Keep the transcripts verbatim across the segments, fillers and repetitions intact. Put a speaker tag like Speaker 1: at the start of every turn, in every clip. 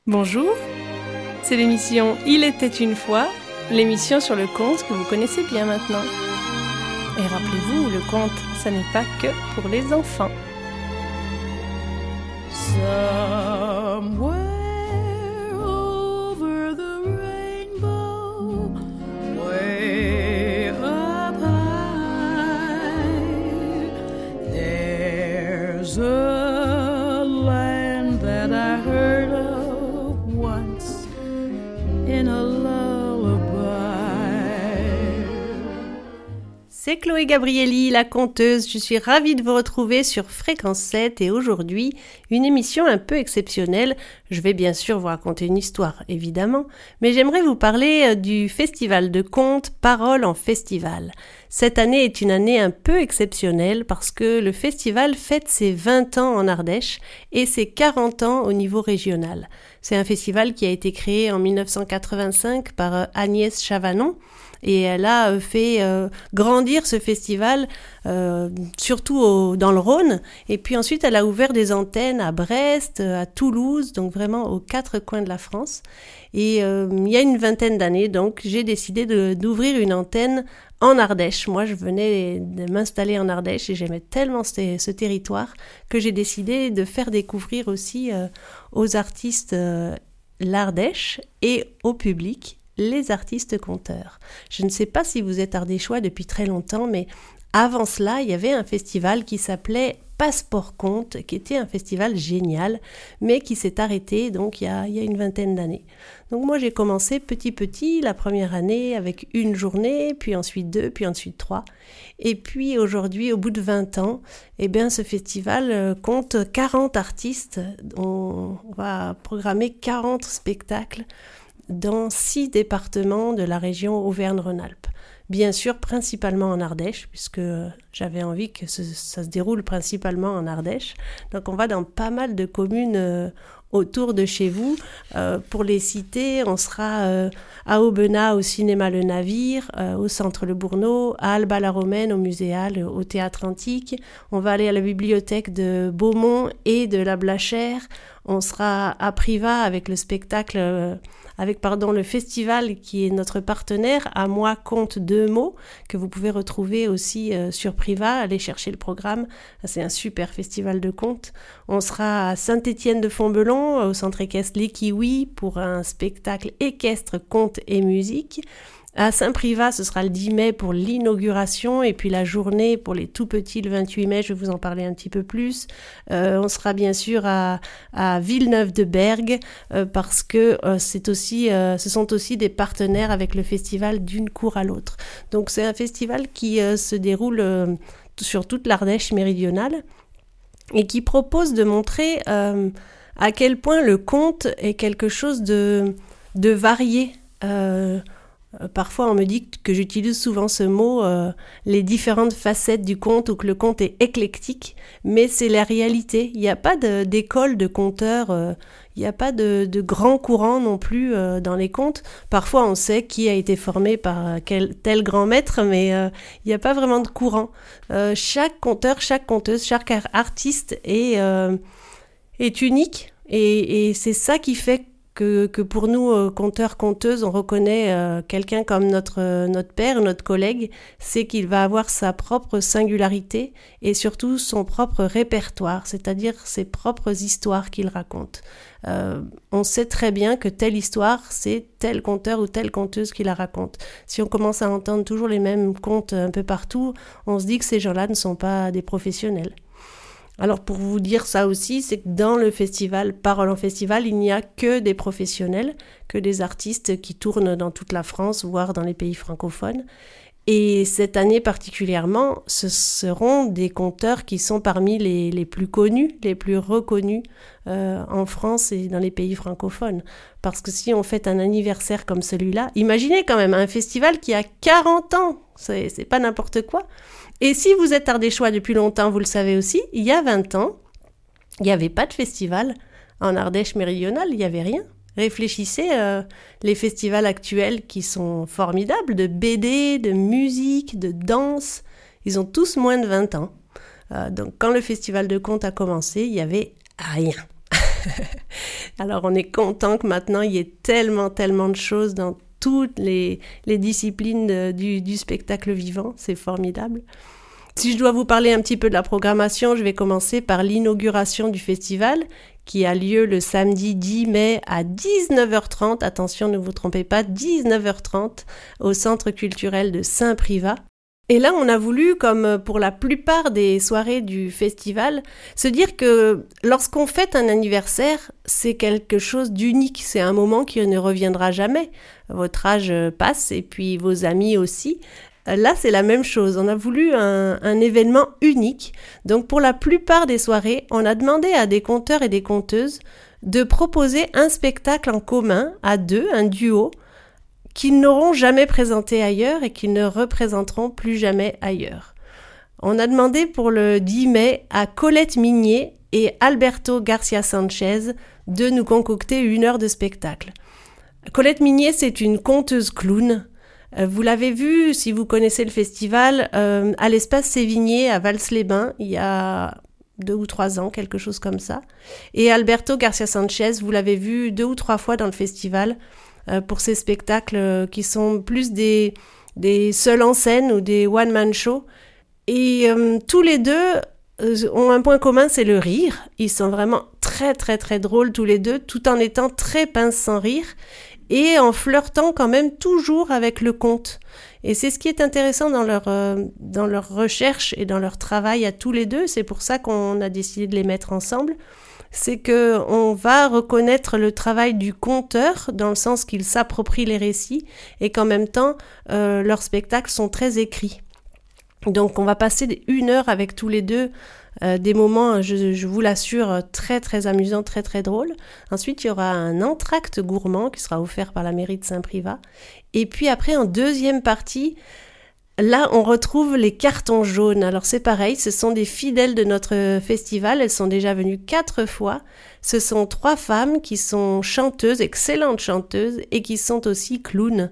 Speaker 1: Bonjour, c'est l'émission Il était une fois, l'émission sur le conte que vous connaissez bien maintenant. Et rappelez-vous, le conte, ça n'est pas que pour les enfants.
Speaker 2: Somewhere over the rainbow, way up high, there's a land that I heard of once in a lullaby.
Speaker 1: C'est Chloé Gabrielli, la conteuse. Je suis ravie de vous retrouver sur Fréquence sept et aujourd'hui, une émission un peu exceptionnelle. Je vais bien sûr vous raconter une histoire, évidemment, mais j'aimerais vous parler du festival de contes Paroles en Festival. Cette année est une année un peu exceptionnelle parce que le festival fête ses vingt ans en Ardèche et ses quarante ans au niveau régional. C'est un festival qui a été créé en dix-neuf cent quatre-vingt-cinq par Agnès Chavanon. Et elle a fait euh, grandir ce festival, euh, surtout au, dans le Rhône. Et puis ensuite, elle a ouvert des antennes à Brest, à Toulouse, donc vraiment aux quatre coins de la France. Et euh, il y a une vingtaine d'années, donc, j'ai décidé de, d'ouvrir une antenne en Ardèche. Moi, je venais de m'installer en Ardèche et j'aimais tellement ce, ce territoire que j'ai décidé de faire découvrir aussi euh, aux artistes euh, l'Ardèche et au public les artistes conteurs. Je ne sais pas si vous êtes ardéchois depuis très longtemps, mais avant cela, il y avait un festival qui s'appelait Passeport Conte, qui était un festival génial, mais qui s'est arrêté donc il y a, il y a une vingtaine d'années. Donc moi, j'ai commencé petit petit, la première année avec une journée, puis ensuite deux, puis ensuite trois. Et puis aujourd'hui, au bout de vingt ans, eh bien, ce festival compte quarante artistes. On va programmer quarante spectacles dans six départements de la région Auvergne-Rhône-Alpes. Bien sûr, principalement en Ardèche, puisque j'avais envie que ce, ça se déroule principalement en Ardèche. Donc on va dans pas mal de communes euh, autour de chez vous. Euh, pour les citer, on sera euh, à Aubenas au cinéma Le Navire, euh, au centre Le Bourneau, à Alba-la-Romaine au Muséal, au théâtre antique. On va aller à la bibliothèque de Beaumont et de la Blachère. On sera à Privas avec le spectacle... Euh, avec pardon, le festival qui est notre partenaire, À moi compte deux mots, que vous pouvez retrouver aussi euh, sur Privas, allez chercher le programme, c'est un super festival de contes. On sera à Saint-Étienne-de-Fontbellon, au centre équestre Les Kiwis, pour un spectacle équestre, contes et musique. À Saint-Privat, ce sera le dix mai pour l'inauguration et puis la journée pour les tout petits le vingt-huit mai, je vais vous en parler un petit peu plus. Euh, on sera bien sûr à, à Villeneuve-de-Berg euh, parce que euh, c'est aussi, euh, ce sont aussi des partenaires avec le festival d'une cour à l'autre. Donc c'est un festival qui euh, se déroule euh, sur toute l'Ardèche méridionale et qui propose de montrer euh, à quel point le conte est quelque chose de, de varié. Euh, Parfois, on me dit que j'utilise souvent ce mot, euh, les différentes facettes du conte, ou que le conte est éclectique, mais c'est la réalité. Il n'y a pas de, d'école de conteurs, euh, il n'y a pas de, de grand courant non plus euh, dans les contes. Parfois, on sait qui a été formé par quel, tel grand maître, mais euh, il n'y a pas vraiment de courant. Euh, chaque conteur, chaque conteuse, chaque artiste est, euh, est unique, et, et c'est ça qui fait Que, que pour nous, euh, conteurs, conteuses, on reconnaît euh, quelqu'un comme notre, euh, notre père, notre collègue, c'est qu'il va avoir sa propre singularité et surtout son propre répertoire, c'est-à-dire ses propres histoires qu'il raconte. Euh, on sait très bien que telle histoire, c'est tel conteur ou telle conteuse qui la raconte. Si on commence à entendre toujours les mêmes contes un peu partout, on se dit que ces gens-là ne sont pas des professionnels. Alors pour vous dire ça aussi, c'est que dans le festival, Paroles en Festival, il n'y a que des professionnels, que des artistes qui tournent dans toute la France, voire dans les pays francophones. Et cette année particulièrement, ce seront des conteurs qui sont parmi les, les plus connus, les plus reconnus euh, en France et dans les pays francophones. Parce que si on fête un anniversaire comme celui-là, imaginez quand même un festival qui a quarante ans, c'est, c'est pas n'importe quoi. Et si vous êtes ardéchois depuis longtemps, vous le savez aussi, il y a vingt ans, il n'y avait pas de festival. En Ardèche méridionale, il n'y avait rien. Réfléchissez, euh, les festivals actuels qui sont formidables, de B D, de musique, de danse, ils ont tous moins de vingt ans. Euh, donc quand le festival de contes a commencé, il n'y avait rien. Alors on est content que maintenant il y ait tellement, tellement de choses dans toutes les, les disciplines de, du, du spectacle vivant, c'est formidable. Si je dois vous parler un petit peu de la programmation, je vais commencer par l'inauguration du festival qui a lieu le samedi dix mai à dix-neuf heures trente. Attention, ne vous trompez pas, dix-neuf heures trente au Centre culturel de Saint-Privat. Et là, on a voulu, comme pour la plupart des soirées du festival, se dire que lorsqu'on fête un anniversaire, c'est quelque chose d'unique. C'est un moment qui ne reviendra jamais. Votre âge passe et puis vos amis aussi. Là, c'est la même chose. On a voulu un, un événement unique. Donc, pour la plupart des soirées, on a demandé à des conteurs et des conteuses de proposer un spectacle en commun, à deux, un duo, qu'ils n'auront jamais présenté ailleurs et qu'ils ne représenteront plus jamais ailleurs. On a demandé pour le dix mai à Colette Mignet et Alberto Garcia Sanchez de nous concocter une heure de spectacle. Colette Mignet, c'est une conteuse clown. Vous l'avez vu, si vous connaissez le festival, euh, à l'espace Sévigné à Vals-les-Bains, il y a deux ou trois ans, quelque chose comme ça. Et Alberto Garcia Sanchez, vous l'avez vu deux ou trois fois dans le festival euh, pour ces spectacles euh, qui sont plus des, des seuls en scène ou des one-man shows. Et euh, tous les deux euh, ont un point commun, c'est le rire. Ils sont vraiment très très très drôles tous les deux, tout en étant très pince sans rire. Et en flirtant quand même toujours avec le conte. Et c'est ce qui est intéressant dans leur, euh, dans leur recherche et dans leur travail à tous les deux. C'est pour ça qu'on a décidé de les mettre ensemble. C'est qu'on va reconnaître le travail du conteur dans le sens qu'il s'approprie les récits et qu'en même temps, euh, leurs spectacles sont très écrits. Donc on va passer une heure avec tous les deux. Euh, des moments, je, je vous l'assure, très très amusants, très très drôles. Ensuite, il y aura un entracte gourmand qui sera offert par la mairie de Saint-Privat. Et puis après, en deuxième partie, là, on retrouve les cartons jaunes. Alors c'est pareil, ce sont des fidèles de notre festival. Elles sont déjà venues quatre fois. Ce sont trois femmes qui sont chanteuses, excellentes chanteuses, et qui sont aussi clowns.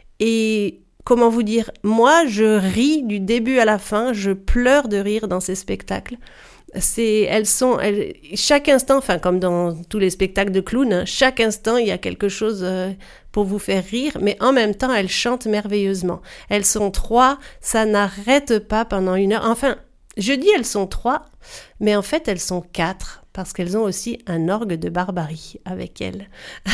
Speaker 1: Et comment vous dire, moi, je ris du début à la fin, je pleure de rire dans ces spectacles. C'est, elles sont, elles, chaque instant, enfin comme dans tous les spectacles de clowns, hein, chaque instant il y a quelque chose euh, pour vous faire rire, mais en même temps elles chantent merveilleusement. Elles sont trois, ça n'arrête pas pendant une heure. Enfin, je dis elles sont trois, mais en fait elles sont quatre. Parce qu'elles ont aussi un orgue de barbarie avec elles.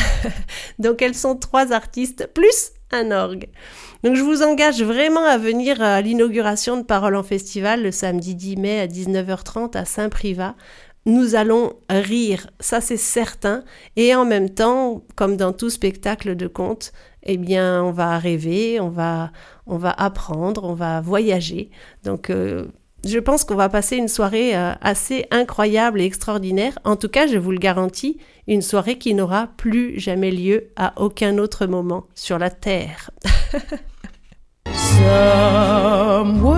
Speaker 1: Donc elles sont trois artistes plus un orgue. Donc je vous engage vraiment à venir à l'inauguration de Paroles en Festival le samedi dix mai à dix-neuf heures trente à Saint-Privat. Nous allons rire, ça c'est certain. Et en même temps, comme dans tout spectacle de conte, eh bien on va rêver, on va, on va apprendre, on va voyager. Donc euh, je pense qu'on va passer une soirée euh, assez incroyable et extraordinaire. En tout cas, je vous le garantis, une soirée qui n'aura plus jamais lieu à aucun autre moment sur la Terre.
Speaker 2: Somewhere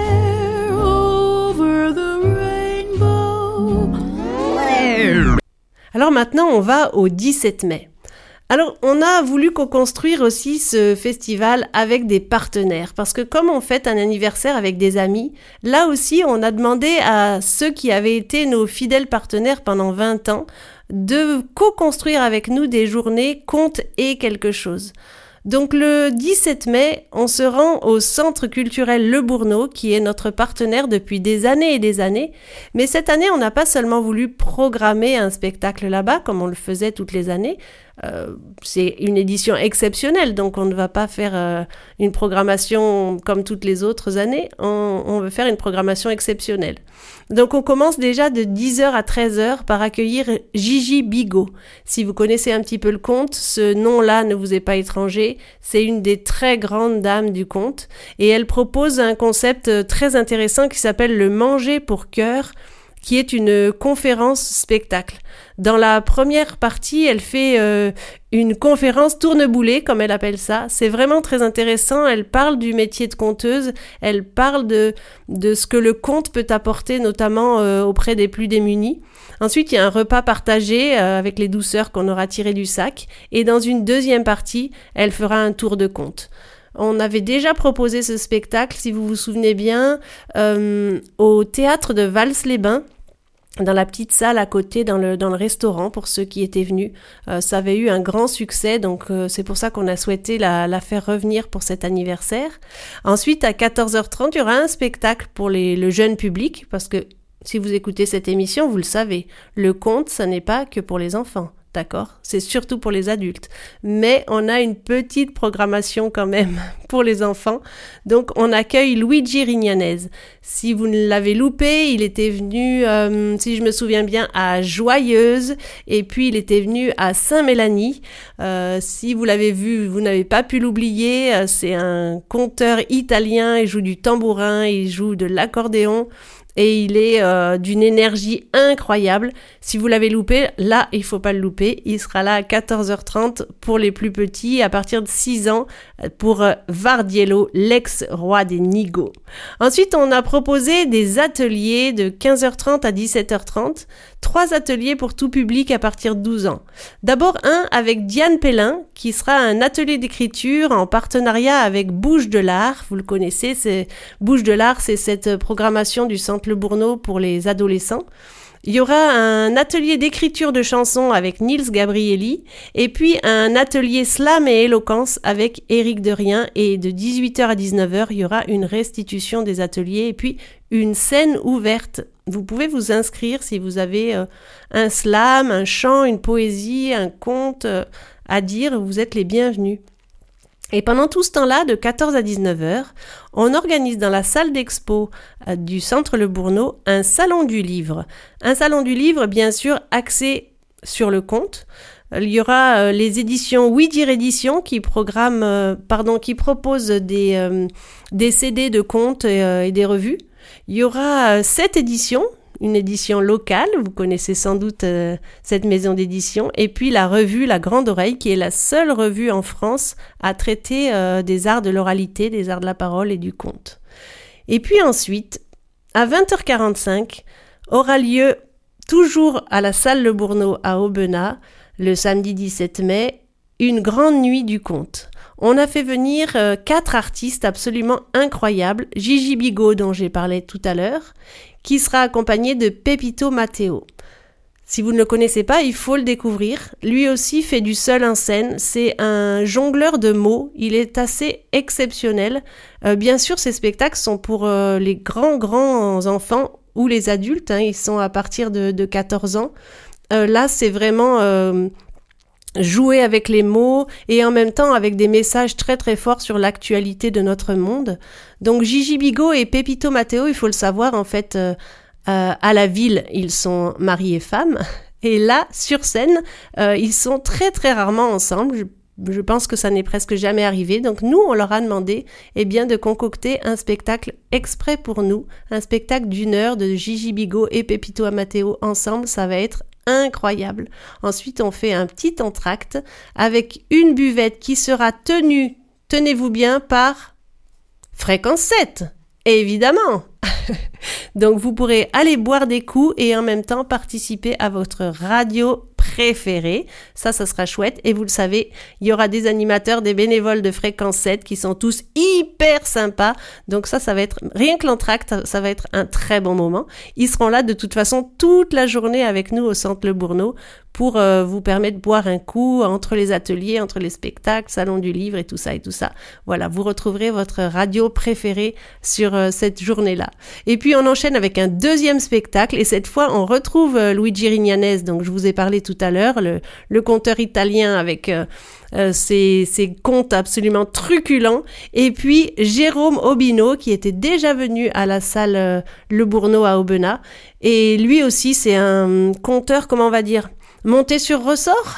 Speaker 2: over the rainbow.
Speaker 1: Alors maintenant, on va au dix-sept mai. Alors, on a voulu co-construire aussi ce festival avec des partenaires, parce que comme on fête un anniversaire avec des amis, là aussi, on a demandé à ceux qui avaient été nos fidèles partenaires pendant vingt ans de co-construire avec nous des journées contes et quelque chose. Donc le dix-sept mai, on se rend au Centre culturel Le Bourneau, qui est notre partenaire depuis des années et des années. Mais cette année, on n'a pas seulement voulu programmer un spectacle là-bas, comme on le faisait toutes les années. Euh, c'est une édition exceptionnelle, donc on ne va pas faire euh, une programmation comme toutes les autres années. On, on veut faire une programmation exceptionnelle. Donc on commence déjà de dix heures à treize heures par accueillir Gigi Bigot. Si vous connaissez un petit peu le conte, ce nom-là ne vous est pas étranger. C'est une des très grandes dames du conte et elle propose un concept très intéressant qui s'appelle le manger pour cœur, qui est une conférence spectacle. Dans la première partie, elle fait euh, une conférence tourneboulée, comme elle appelle ça. C'est vraiment très intéressant. Elle parle du métier de conteuse. Elle parle de, de ce que le conte peut apporter, notamment euh, auprès des plus démunis. Ensuite, il y a un repas partagé euh, avec les douceurs qu'on aura tirées du sac. Et dans une deuxième partie, elle fera un tour de conte. On avait déjà proposé ce spectacle, si vous vous souvenez bien, euh, au théâtre de Vals-les-Bains. dans la petite salle à côté, dans le, dans le restaurant, pour ceux qui étaient venus. Euh, ça avait eu un grand succès, donc euh, c'est pour ça qu'on a souhaité la, la faire revenir pour cet anniversaire. Ensuite, à quatorze heures trente, il y aura un spectacle pour les, le jeune public, parce que si vous écoutez cette émission, vous le savez, le conte, ça n'est pas que pour les enfants. D'accord ? C'est surtout pour les adultes. Mais on a une petite programmation quand même pour les enfants. Donc, on accueille Luigi Rignanese. Si vous l'avez loupé, il était venu, euh, si je me souviens bien, à Joyeuse. Et puis, il était venu à Saint-Mélanie. Euh, si vous l'avez vu, vous n'avez pas pu l'oublier. Euh, c'est un conteur italien. Il joue du tambourin, il joue de l'accordéon. Et il est euh, d'une énergie incroyable. Si vous l'avez loupé, là, il faut pas le louper. Il sera là à quatorze heures trente pour les plus petits, à partir de six ans, pour euh, Vardiello, l'ex-roi des Nigauds. Ensuite, on a proposé des ateliers de quinze heures trente à dix-sept heures trente. Trois ateliers pour tout public à partir de douze ans. D'abord, un avec Diane Pellin, qui sera un atelier d'écriture en partenariat avec Bouche de l'Art. Vous le connaissez, c'est Bouche de l'Art, c'est cette programmation du Centre Le Bourneau pour les adolescents. Il y aura un atelier d'écriture de chansons avec Nils Gabrielli et puis un atelier slam et éloquence avec Éric Derien, et de dix-huit heures à dix-neuf heures, il y aura une restitution des ateliers et puis une scène ouverte. Vous pouvez vous inscrire si vous avez euh, un slam, un chant, une poésie, un conte euh, à dire, vous êtes les bienvenus. Et pendant tout ce temps-là, de quatorze à dix-neuf heures, on organise dans la salle d'expo euh, du Centre Le Bourneau un salon du livre. Un salon du livre, bien sûr, axé sur le conte. Il y aura euh, les éditions Oui Dire Édition qui programment, euh, pardon, qui proposent des, euh, des C D de contes et, euh, et des revues. Il y aura euh, sept éditions. Une édition locale, vous connaissez sans doute euh, cette maison d'édition, et puis la revue La Grande Oreille, qui est la seule revue en France à traiter euh, des arts de l'oralité, des arts de la parole et du conte. Et puis ensuite, à vingt heures quarante-cinq, aura lieu, toujours à la salle Le Bourneau à Aubenas, le samedi dix-sept mai, une grande nuit du conte. On a fait venir euh, quatre artistes absolument incroyables, Gigi Bigot, dont j'ai parlé tout à l'heure, qui sera accompagné de Pepito Matteo. Si vous ne le connaissez pas, il faut le découvrir. Lui aussi fait du seul en scène. C'est un jongleur de mots. Il est assez exceptionnel. Euh, bien sûr, ces spectacles sont pour euh, les grands, grands enfants ou les adultes. Hein, ils sont à partir de, de quatorze ans. Euh, là, c'est vraiment euh, jouer avec les mots et en même temps avec des messages très, très forts sur l'actualité de notre monde. Donc, Gigi Bigot et Pepito Matteo, il faut le savoir, en fait... Euh, Euh, à la ville, ils sont mari et femme. Et là, sur scène, euh, ils sont très très rarement ensemble. Je, je pense que ça n'est presque jamais arrivé. Donc nous, on leur a demandé eh bien, de concocter un spectacle exprès pour nous. Un spectacle d'une heure de Gigi Bigot et Pepito Matteo ensemble. Ça va être incroyable. Ensuite, on fait un petit entracte avec une buvette qui sera tenue, tenez-vous bien, par Fréquence sept. Évidemment. Donc vous pourrez aller boire des coups et en même temps participer à votre radio préférée. Ça, ça sera chouette. Et vous le savez, il y aura des animateurs, des bénévoles de Fréquence sept qui sont tous hyper sympas. Donc ça, ça va être, rien que l'entracte, ça va être un très bon moment. Ils seront là de toute façon toute la journée avec nous au Centre Le Bourneau pour euh, vous permettre de boire un coup entre les ateliers, entre les spectacles, salon du livre et tout ça et tout ça. Voilà, vous retrouverez votre radio préférée sur euh, cette journée-là. Et puis on enchaîne avec un deuxième spectacle et cette fois on retrouve euh, Luigi Rignanese, donc je vous ai parlé tout à l'heure, le, le conteur italien avec euh, euh, ses, ses contes absolument truculents, et puis Jérôme Obino qui était déjà venu à la salle euh, Le Bourneau à Aubenas, et lui aussi c'est un conteur, comment on va dire, monté sur ressort.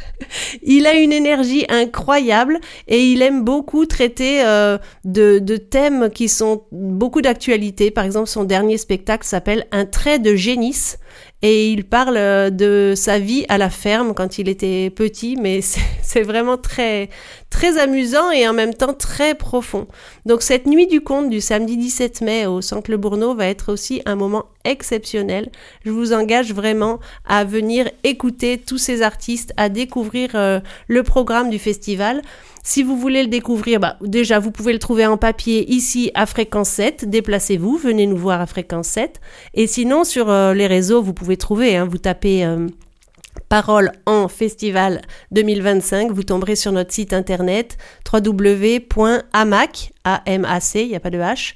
Speaker 1: Il a une énergie incroyable et il aime beaucoup traiter euh, de, de thèmes qui sont beaucoup d'actualité. Par exemple, son dernier spectacle s'appelle Un trait de génisse et il parle de sa vie à la ferme quand il était petit, mais c'est, c'est vraiment très, très amusant et en même temps très profond. Donc cette nuit du conte du samedi dix-sept mai au Centre Le Bourneau va être aussi un moment exceptionnel. Je vous engage vraiment à venir écouter tous ces artistes, à découvrir euh, le programme du festival. Si vous voulez le découvrir, bah, déjà vous pouvez le trouver en papier ici à Fréquence sept, déplacez-vous, venez nous voir à Fréquence sept. Et sinon sur euh, les réseaux, vous pouvez trouver, hein, vous tapez euh, Parole en Festival deux mille vingt-cinq, vous tomberez sur notre site internet w w w point amac, A M A C, il n'y a pas de H,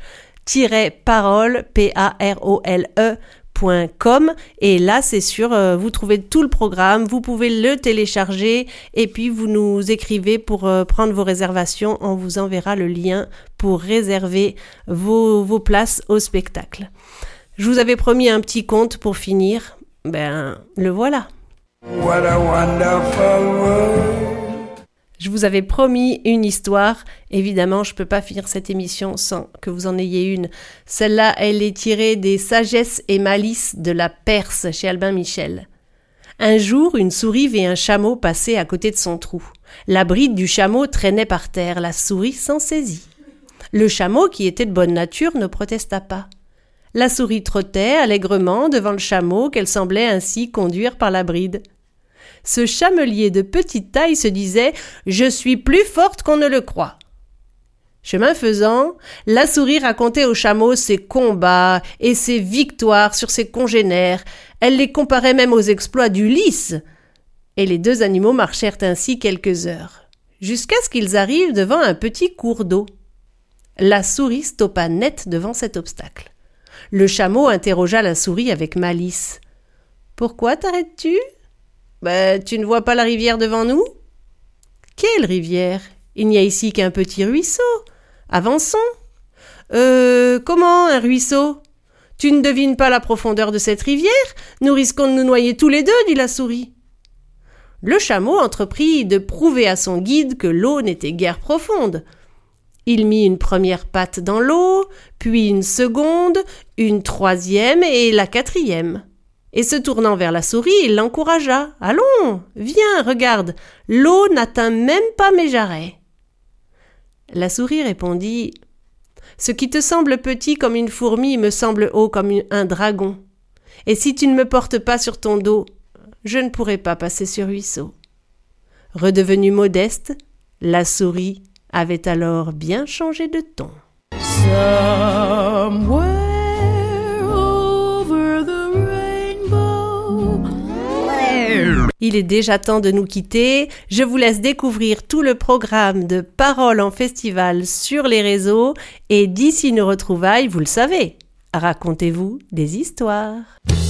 Speaker 1: parole, P A R O L E, point com, et là c'est sûr, euh, vous trouvez tout le programme, vous pouvez le télécharger et puis vous nous écrivez pour euh, prendre vos réservations, on vous enverra le lien pour réserver vos, vos places au spectacle. Je vous avais promis un petit conte pour finir, ben le voilà.
Speaker 2: What a wonderful world.
Speaker 1: Je vous avais promis une histoire. Évidemment, je ne peux pas finir cette émission sans que vous en ayez une. Celle-là, elle est tirée des Sagesses et malices de la Perse chez Albin Michel. Un jour, une souris vit un chameau passer à côté de son trou. La bride du chameau traînait par terre. La souris s'en saisit. Le chameau, qui était de bonne nature, ne protesta pas. La souris trottait allègrement devant le chameau qu'elle semblait ainsi conduire par la bride. Ce chamelier de petite taille se disait « Je suis plus forte qu'on ne le croit ». Chemin faisant, la souris racontait au chameau ses combats et ses victoires sur ses congénères. Elle les comparait même aux exploits d'Ulysse. Et les deux animaux marchèrent ainsi quelques heures, jusqu'à ce qu'ils arrivent devant un petit cours d'eau. La souris stoppa net devant cet obstacle. Le chameau interrogea la souris avec malice. « Pourquoi t'arrêtes-tu ? Ben, tu ne vois pas la rivière devant nous ? » ?»« Quelle rivière ? Il n'y a ici qu'un petit ruisseau. Avançons. »« Euh, comment un ruisseau ? Tu ne devines pas la profondeur de cette rivière ? Nous risquons de nous noyer tous les deux, dit la souris. » Le chameau entreprit de prouver à son guide que l'eau n'était guère profonde. Il mit une première patte dans l'eau, puis une seconde, une troisième et la quatrième. Et se tournant vers la souris, il l'encouragea. « Allons, viens, regarde, l'eau n'atteint même pas mes jarrets. » La souris répondit « Ce qui te semble petit comme une fourmi me semble haut comme une, un dragon. Et si tu ne me portes pas sur ton dos, je ne pourrai pas passer ce ruisseau. » Redevenue modeste, la souris avait alors bien changé de ton.
Speaker 2: Somewhere over the rainbow.
Speaker 1: Il est déjà temps de nous quitter. Je vous laisse découvrir tout le programme de Parole en Festival sur les réseaux. Et d'ici nos retrouvailles, vous le savez, racontez-vous des histoires.